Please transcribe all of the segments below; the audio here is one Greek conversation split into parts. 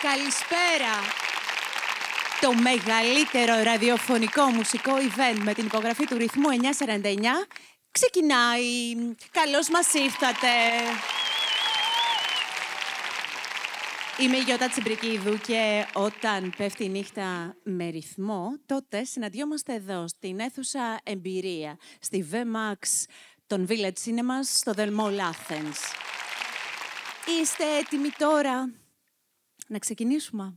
Καλησπέρα. Το μεγαλύτερο ραδιοφωνικό μουσικό event με την υπογραφή του ρυθμού 949 ξεκινάει. Καλώς μας ήρθατε. Είμαι η Γιώτα Τσιμπρικίδου και όταν πέφτει η νύχτα με ρυθμό, τότε συναντιόμαστε εδώ, στην αίθουσα Εμπειρία, στη VMAX των Village Cinemas, στο The Mall Athens. Είστε έτοιμοι τώρα να ξεκινήσουμε?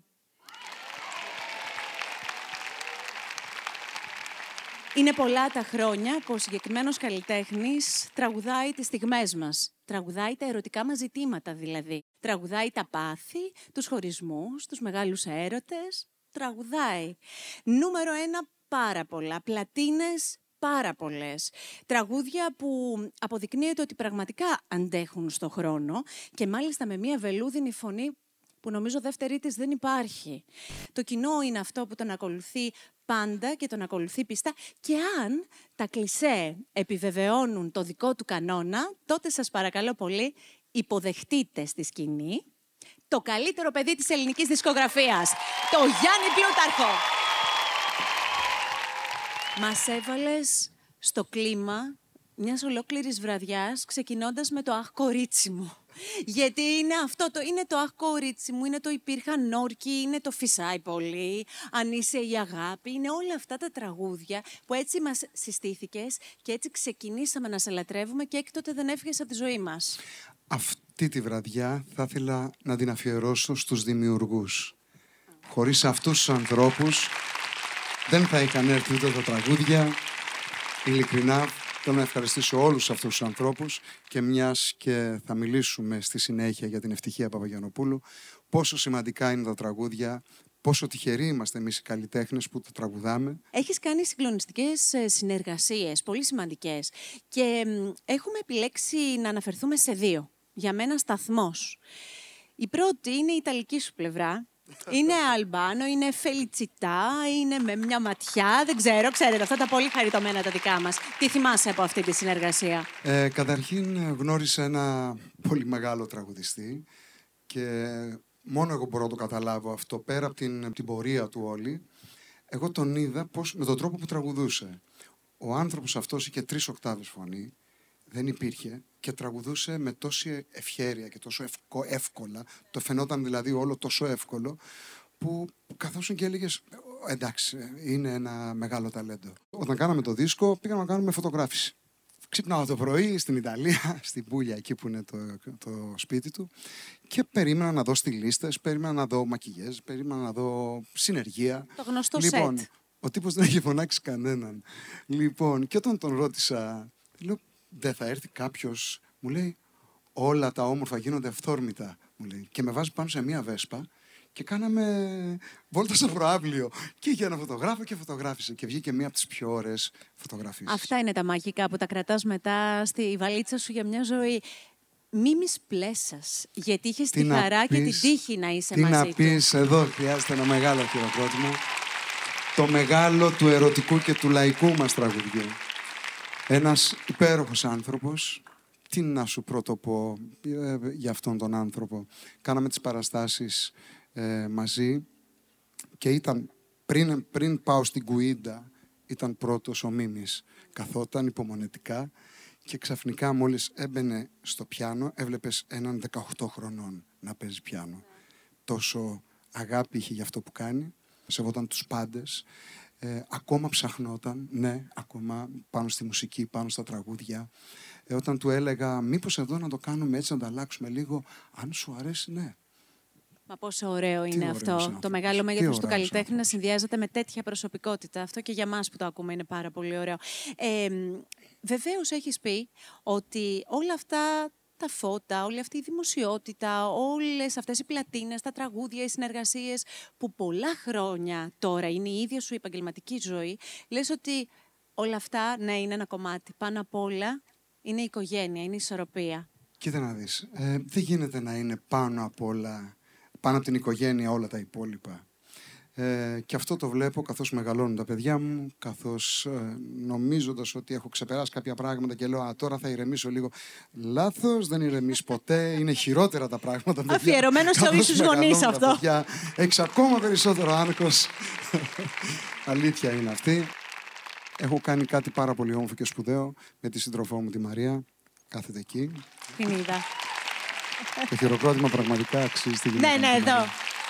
Είναι πολλά τα χρόνια που ο συγκεκριμένος καλλιτέχνης τραγουδάει τις στιγμές μας. Τραγουδάει τα ερωτικά μας ζητήματα δηλαδή. Τραγουδάει τα πάθη, τους χωρισμούς, τους μεγάλους έρωτες. Τραγουδάει. Νούμερο 1 πάρα πολλά. Πλατίνες πάρα πολλές. Τραγούδια που αποδεικνύεται ότι πραγματικά αντέχουν στο χρόνο και μάλιστα με μια βελούδινη φωνή που νομίζω δεύτερη της δεν υπάρχει. Το κοινό είναι αυτό που τον ακολουθεί πάντα και τον ακολουθεί πιστά. Και αν τα κλισέ επιβεβαιώνουν το δικό του κανόνα, τότε σας παρακαλώ πολύ, υποδεχτείτε στη σκηνή το καλύτερο παιδί της ελληνικής δισκογραφίας, το Γιάννη Πλούταρχο. Μας έβαλες στο κλίμα μιας ολόκληρης βραδιάς, ξεκινώντας με το «Αχ, κορίτσι μου». Γιατί είναι αυτό, είναι το «Αχ, κορίτσι μου», είναι το «Υπήρχαν όρκοι», είναι το «Φυσάει πολύ», «Αν είσαι η αγάπη», είναι όλα αυτά τα τραγούδια που έτσι μας συστήθηκες και έτσι ξεκινήσαμε να σε λατρεύουμε και έκτοτε δεν έφυγες από τη ζωή μας. Αυτή τη βραδιά θα ήθελα να την αφιερώσω στους δημιουργούς. Χωρίς αυτούς τους ανθρώπους δεν θα είχαν έρθει ούτε τα τραγούδια. Ειλικρινά θέλω να ευχαριστήσω όλους αυτούς τους ανθρώπους και μιας και θα μιλήσουμε στη συνέχεια για την Ευτυχία Παπαγιαννοπούλου, πόσο σημαντικά είναι τα τραγούδια, πόσο τυχεροί είμαστε εμείς οι καλλιτέχνες που τα τραγουδάμε. Έχεις κάνει συγκλονιστικές συνεργασίες, πολύ σημαντικές και έχουμε επιλέξει να αναφερθούμε σε δύο. Για μένα σταθμός. Η πρώτη είναι η ιταλική σου πλευρά. Είναι Αλμπάνο, είναι Φελιτσιτά, είναι με μια ματιά, δεν ξέρω, ξέρετε, αυτά τα πολύ χαριτωμένα τα δικά μας. Τι θυμάσαι από αυτή τη συνεργασία? Καταρχήν γνώρισα ένα πολύ μεγάλο τραγουδιστή και μόνο εγώ μπορώ να το καταλάβω αυτό, πέρα από την πορεία του όλη. Εγώ τον είδα με τον τρόπο που τραγουδούσε. Ο άνθρωπος αυτός είχε 3 οκτάβες φωνή, δεν υπήρχε και τραγουδούσε με τόση ευχέρεια και τόσο εύκολα. Το φαινόταν δηλαδή όλο τόσο εύκολο που καθόσουν και έλεγες εντάξει, είναι ένα μεγάλο ταλέντο. Όταν κάναμε το δίσκο πήγαμε να κάνουμε φωτογράφηση. Ξύπναγα το πρωί στην Ιταλία, στην Πούλια, εκεί που είναι το σπίτι του και περίμενα να δω στιλίστες, περίμενα να δω μακιγιές, περίμενα να δω συνεργεία. Το γνωστό λοιπόν, σετ. Ο τύπος δεν είχε φωνάξει κανέναν. Λοιπόν, και όταν τον ρώτησα, λέω, δεν θα έρθει κάποιος, μου λέει, όλα τα όμορφα γίνονται αυθόρμητα, μου λέει. Και με βάζει πάνω σε μία βέσπα και κάναμε βόλτα στο προαύλιο. Και είχε ένα φωτογράφο και φωτογράφησε. Και βγήκε μία από τις πιο ωραίες φωτογραφίες. Αυτά είναι τα μαγικά που τα κρατάς μετά στη βαλίτσα σου για μια ζωή. Μη πλέσας, γιατί είχες τη χαρά και την τύχη να είσαι μαζί του. Τι να πεις, εδώ χρειάζεται ένα μεγάλο χειροκρότημα. Το μεγάλο του ερωτικού και του λαϊκού μας τραγουδιού. Ένας υπέροχος άνθρωπος. Τι να σου πρωτοπώ για αυτόν τον άνθρωπο. Κάναμε τις παραστάσεις μαζί και ήταν πριν πάω στην Κουίντα, ήταν πρώτος ο Μίμης. Καθόταν υπομονετικά και ξαφνικά μόλις έμπαινε στο πιάνο έβλεπες έναν 18 χρονών να παίζει πιάνο. Τόσο αγάπη είχε για αυτό που κάνει, σεβόταν τους πάντες. Ακόμα ψαχνόταν, ναι, ακόμα πάνω στη μουσική, πάνω στα τραγούδια. Όταν του έλεγα, μήπως εδώ να το κάνουμε έτσι, να το αλλάξουμε λίγο, αν σου αρέσει, ναι. Μα πόσο ωραίο είναι αυτό. Το μεγάλο μέγεθος του καλλιτέχνη να συνδυάζεται με τέτοια προσωπικότητα. Αυτό και για μας που το ακούμε είναι πάρα πολύ ωραίο. Βεβαίως έχεις πει ότι όλα αυτά τα φώτα, όλη αυτή η δημοσιότητα, όλες αυτές οι πλατίνες, τα τραγούδια, οι συνεργασίες που πολλά χρόνια τώρα είναι η ίδια σου επαγγελματική ζωή, λες ότι όλα αυτά, ναι, είναι ένα κομμάτι. Πάνω απ' όλα είναι η οικογένεια, είναι η ισορροπία. Κοίτα να δεις, δεν γίνεται να είναι πάνω απ' όλα, πάνω από την οικογένεια όλα τα υπόλοιπα. Και αυτό το βλέπω καθώς μεγαλώνουν τα παιδιά μου, καθώς νομίζοντας ότι έχω ξεπεράσει κάποια πράγματα και λέω «Α, τώρα θα ηρεμήσω λίγο». Λάθος, δεν ηρεμείς ποτέ, είναι χειρότερα τα πράγματα. Παιδιά. Αφιερωμένο σε όλους τους γονείς αυτό. Παιδιά, έχεις ακόμα περισσότερο άγχος. Αλήθεια είναι αυτή. Έχω κάνει κάτι πάρα πολύ όμορφο και σπουδαίο με τη σύντροφό μου τη Μαρία. Κάθεται εκεί. Την είδα. Το χειροκρότημα πραγματικά αξίζει τη γυναίκα. Ναι, εδώ.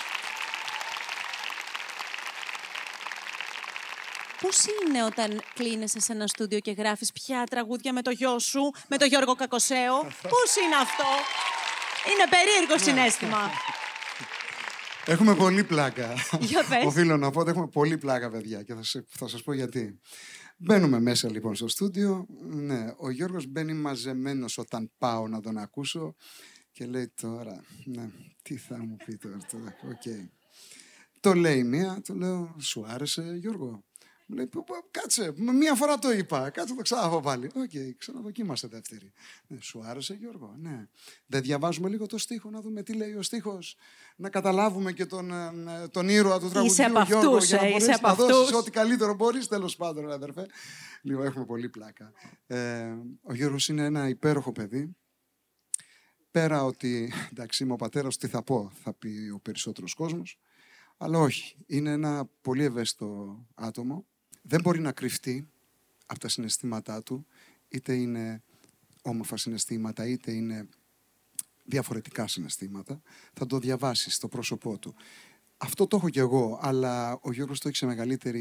Πώς είναι όταν κλείνεσαι σε ένα στούντιο και γράφεις πια τραγούδια με το γιο σου, με τον Γιώργο Κακοσέο? Πώς είναι αυτό? Είναι περίεργο συναίσθημα. Έχουμε πολύ πλάκα. Για πες. Οφείλω να πω ότι έχουμε πολύ πλάκα, παιδιά, και θα σας πω γιατί. Μπαίνουμε μέσα λοιπόν στο στούντιο. Ναι, ο Γιώργος μπαίνει μαζεμένος όταν πάω να τον ακούσω και λέει τώρα, ναι, τι θα μου πει τώρα. Okay. Το λέει μία, το λέω, σου άρεσε Γιώργο? Μου λέει, κάτσε, μία φορά το είπα, κάτσε το ξαναπώ πάλι. Οκ, ξαναδοκίμασε δεύτερη. Ναι, σου άρεσε Γιώργο? Ναι. Δεν διαβάζουμε λίγο το στίχο, να δούμε τι λέει ο στίχος, να καταλάβουμε και τον ήρωα του τραγουδιού. Είσαι από αυτούς, για να είσαι από να δώσεις αυτούς. ό,τι καλύτερο μπορείς, τέλος πάντων, αδερφέ. Λοιπόν, έχουμε πολύ πλάκα. Ο Γιώργος είναι ένα υπέροχο παιδί. Πέρα ότι, εντάξει, είμαι ο πατέρας, τι θα πω, θα πει ο περισσότερος κόσμος. Αλλά όχι, είναι ένα πολύ ευαίσθητο άτομο. Δεν μπορεί να κρυφτεί από τα συναισθήματά του, είτε είναι όμορφα συναισθήματα, είτε είναι διαφορετικά συναισθήματα. Θα το διαβάσει στο πρόσωπό του. Αυτό το έχω κι εγώ, αλλά ο Γιώργος το έχει σε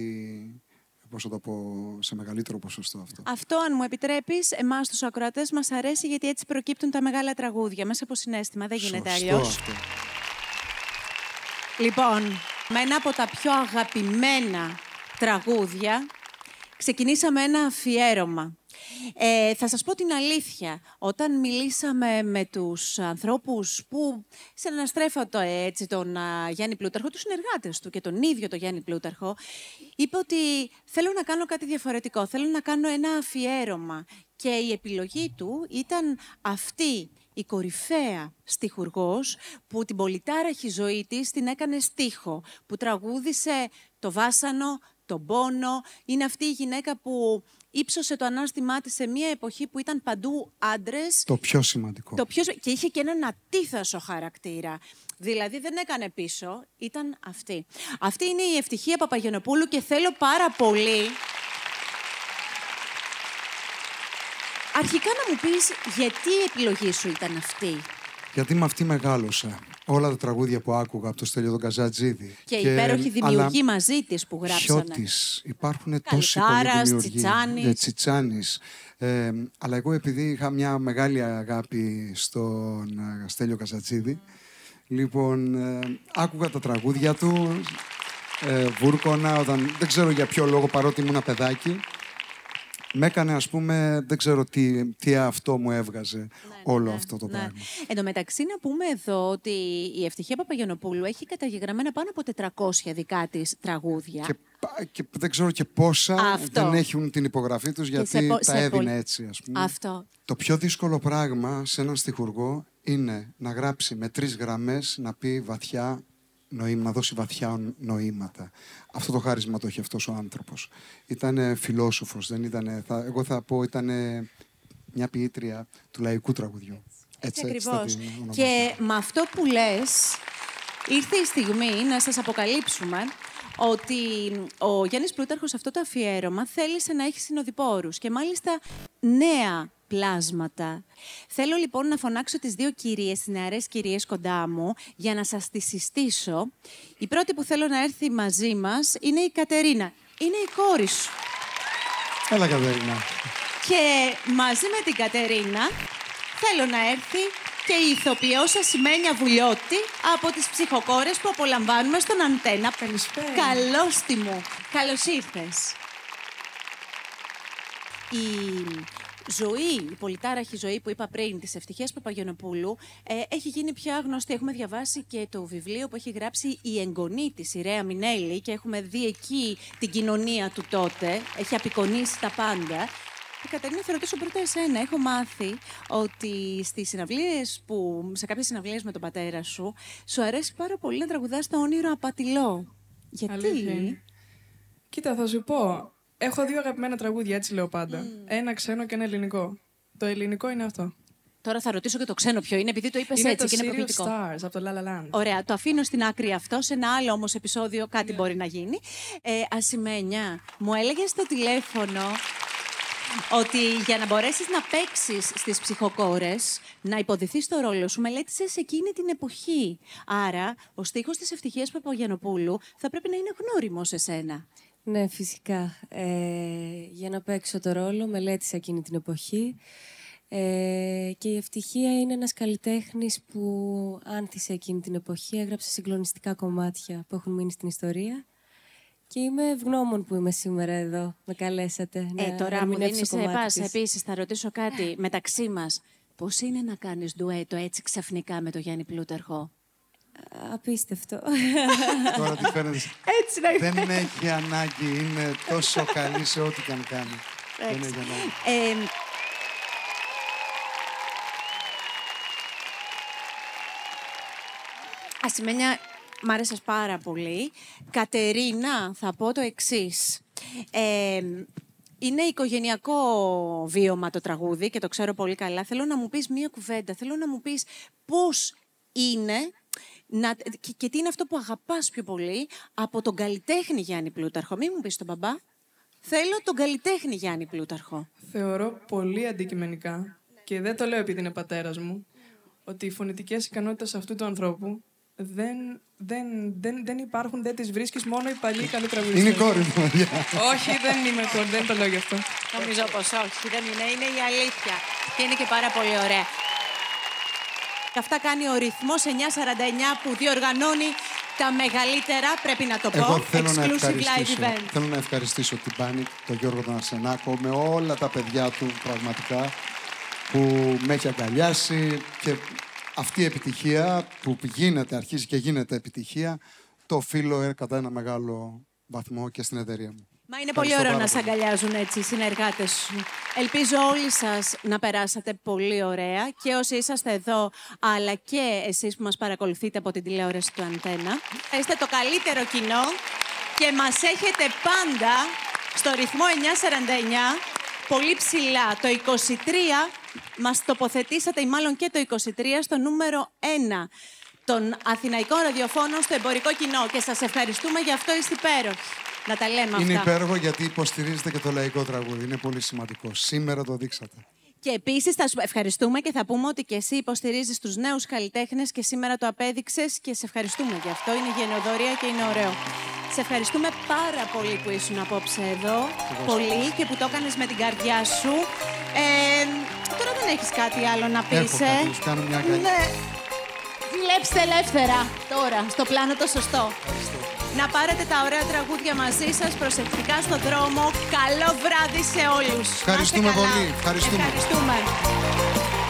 σε μεγαλύτερο ποσοστό αυτό. Αυτό, αν μου επιτρέπεις, εμάς τους ακροατές μας αρέσει, γιατί έτσι προκύπτουν τα μεγάλα τραγούδια, μέσα από συναίσθημα. Δεν γίνεται αλλιώς. Αυτό. Λοιπόν, με ένα από τα πιο αγαπημένα τραγούδια, ξεκινήσαμε ένα αφιέρωμα. Θα σας πω την αλήθεια. Όταν μιλήσαμε με τους ανθρώπους που συναναστρέφονται έτσι τον Γιάννη Πλούταρχο, τους συνεργάτες του και τον ίδιο τον Γιάννη Πλούταρχο, είπε ότι θέλω να κάνω κάτι διαφορετικό, θέλω να κάνω ένα αφιέρωμα. Και η επιλογή του ήταν αυτή, η κορυφαία στιχουργός που την πολυτάραχη ζωή της την έκανε στίχο, που τραγούδισε το βάσανο, τον πόνο. Είναι αυτή η γυναίκα που ύψωσε το ανάστημά της σε μια εποχή που ήταν παντού άντρες. Το πιο σημαντικό. Και είχε και έναν ατίθασο χαρακτήρα. Δηλαδή δεν έκανε πίσω, ήταν αυτή. Αυτή είναι η Ευτυχία Παπαγενοπούλου και θέλω πάρα πολύ... Αρχικά να μου πεις γιατί η επιλογή σου ήταν αυτή. Γιατί με αυτή μεγάλωσα. Όλα τα τραγούδια που άκουγα από το Στέλιο τον Καζατζίδη. Και υπέροχοι δημιουργοί μαζί της που γράψανε. Χιώτης. Υπάρχουν τόσοι πολλοί δημιουργοί. Τσιτσάνης. Αλλά εγώ επειδή είχα μια μεγάλη αγάπη στον Στέλιο Καζατζίδη, λοιπόν, άκουγα τα τραγούδια του, βούρκωνα, όταν, δεν ξέρω για ποιο λόγο, παρότι ήμουν παιδάκι. Με έκανε, ας πούμε, δεν ξέρω τι αυτό μου έβγαζε όλο αυτό το πράγμα. Εν τω μεταξύ, να πούμε εδώ ότι η Ευτυχία Παπαγενοπούλου έχει καταγεγραμμένα πάνω από 400 δικά της τραγούδια. Και δεν ξέρω και πόσα δεν έχουν την υπογραφή τους, γιατί τα έδινε έτσι, ας πούμε. Αυτό. Το πιο δύσκολο πράγμα σε έναν στιχουργό είναι να γράψει με 3 γραμμές, να πει βαθιά να δώσει βαθιά νοήματα. Αυτό το χάρισμα το έχει αυτός ο άνθρωπος. Ήταν φιλόσοφος, δεν ήταν, εγώ θα πω ήταν μια ποιήτρια του λαϊκού τραγουδιού. Έτσι ακριβώς. Και με αυτό που λες, ήρθε η στιγμή να σας αποκαλύψουμε ότι ο Γιάννης Πλούταρχος σε αυτό το αφιέρωμα θέλησε να έχει συνοδοιπόρους και μάλιστα νέα πλάσματα. Θέλω λοιπόν να φωνάξω τις 2 κυρίες, τις νεαρές κυρίες κοντά μου, για να σας τις συστήσω. Η πρώτη που θέλω να έρθει μαζί μας είναι η Κατερίνα. Είναι η κόρη σου. Έλα, Κατερίνα. Και μαζί με την Κατερίνα θέλω να έρθει και η ηθοποιός Ασημένια Βουλιώτη από τις ψυχοκόρες που απολαμβάνουμε στον Αντένα. Καλησπέρα. Καλώς τη μου. Καλώς ήρθες. Η πολυτάραχη ζωή που είπα πριν, της Ευτυχίας Παπαγενοπούλου, έχει γίνει πια γνωστή. Έχουμε διαβάσει και το βιβλίο που έχει γράψει η εγγονή της, η Ρέα Μινέλη, και έχουμε δει εκεί την κοινωνία του τότε. Έχει απεικονίσει τα πάντα. Κατερίνα, θα ρωτήσω πρώτα εσένα. Έχω μάθει ότι σε κάποιες συναυλίες με τον πατέρα σου, σου αρέσει πάρα πολύ να τραγουδάς το όνειρο απατηλό. Γιατί? Κοίτα, θα σου πω. Έχω 2 αγαπημένα τραγούδια, έτσι λέω πάντα. Ένα ξένο και ένα ελληνικό. Το ελληνικό είναι αυτό. Τώρα θα ρωτήσω και το ξένο ποιο είναι, επειδή το είπες Είναι έτσι το και είναι Serious προκλητικό. Stars από το La La Land. Ωραία, το αφήνω στην άκρη αυτό. Σε ένα άλλο όμως επεισόδιο κάτι μπορεί να γίνει. Ασημένια, μου έλεγες στο τηλέφωνο ότι για να μπορέσεις να παίξεις στις ψυχοκόρες, να υποδηθείς το ρόλο σου, μελέτησες εκείνη την εποχή. Άρα, ο στίχος της Ευτυχίας Παπαγιαννοπούλου θα πρέπει να είναι γνώριμος σε σένα. Ναι, φυσικά. Για να παίξω το ρόλο, μελέτησα εκείνη την εποχή. Και η Ευτυχία είναι ένας καλλιτέχνης που άνθησε εκείνη την εποχή, έγραψε συγκλονιστικά κομμάτια που έχουν μείνει στην ιστορία. Και είμαι ευγνώμων που είμαι σήμερα εδώ. Με καλέσατε. Τώρα μου δίνεις πάσα. Επίσης, θα ρωτήσω κάτι μεταξύ μας. Πώς είναι να κάνεις ντουέτο έτσι ξαφνικά με τον Γιάννη Πλούταρχο? Απίστευτο. Τώρα τι φαίνεται. Έτσι να είναι. Δεν έχει ανάγκη. Είναι τόσο καλή σε ό,τι και αν κάνει. Δεν έχει ανάγκη. Ασημένια, μ' άρεσες πάρα πολύ. Κατερίνα, θα πω το εξής. Είναι οικογενειακό βίωμα το τραγούδι και το ξέρω πολύ καλά. Θέλω να μου πεις μία κουβέντα. Θέλω να μου πεις πώς είναι και τι είναι αυτό που αγαπάς πιο πολύ από τον καλλιτέχνη Γιάννη Πλούταρχο. Μην μου πεις τον μπαμπά. Θέλω τον καλλιτέχνη Γιάννη Πλούταρχο. Θεωρώ πολύ αντικειμενικά, και δεν το λέω επειδή είναι πατέρας μου, ότι οι φωνητικές ικανότητες αυτού του ανθρώπου δεν υπάρχουν, δεν τις βρίσκεις, μόνο οι παλιοί καλοί τραγουδιστές. Είναι η κόρη μου. Όχι, δεν είμαι κόρη, δεν το λέω γι' αυτό. Νομίζω πως όχι, δεν είναι. Είναι η αλήθεια. Και είναι και πάρα πολύ ωραία. Και αυτά κάνει ο ρυθμός 949 που διοργανώνει τα μεγαλύτερα, πρέπει να το πω, exclusive live event. Θέλω να ευχαριστήσω την Πάνικ, τον Γιώργο τον Αρσενάκο, με όλα τα παιδιά του πραγματικά που με έχει αγκαλιάσει και αυτή η επιτυχία που αρχίζει και γίνεται επιτυχία, το οφείλω κατά ένα μεγάλο βαθμό και στην εταιρεία μου. Μα είναι πολύ ωραίο να σε αγκαλιάζουν έτσι οι συνεργάτες σου. Ελπίζω όλοι σας να περάσατε πολύ ωραία και όσοι είσαστε εδώ, αλλά και εσείς που μας παρακολουθείτε από την τηλεόραση του Αντένα. Είστε το καλύτερο κοινό και μας έχετε πάντα στο ρυθμό 949 πολύ ψηλά. Το 23 μας τοποθετήσατε, ή μάλλον και το 23, στο νούμερο 1 των αθηναϊκών ραδιοφώνων στο εμπορικό κοινό. Και σας ευχαριστούμε, γι' αυτό είστε υπέροχοι. Να τα λέμε αυτά. Είναι υπέροχο γιατί υποστηρίζετε και το λαϊκό τραγούδι. Είναι πολύ σημαντικό. Σήμερα το δείξατε. Και επίσης θα σου ευχαριστούμε και θα πούμε ότι και εσύ υποστηρίζεις τους νέους καλλιτέχνες και σήμερα το απέδειξες και σε ευχαριστούμε γι' αυτό. Είναι γενναιοδωρία και είναι ωραίο. Σε ευχαριστούμε πάρα πολύ που ήσουν απόψε εδώ. Πολύ και που το έκανες με την καρδιά σου. Τώρα δεν έχεις κάτι άλλο να πεις, Έχω κάνω μια αγκαλιά. Ναι. Δουλέψτε ελεύθερα τώρα, στο πλάνο το σωστό. Να πάρετε τα ωραία τραγούδια μαζί σας, προσεκτικά στον δρόμο. Καλό βράδυ σε όλους. Ευχαριστούμε πολύ. Ευχαριστούμε.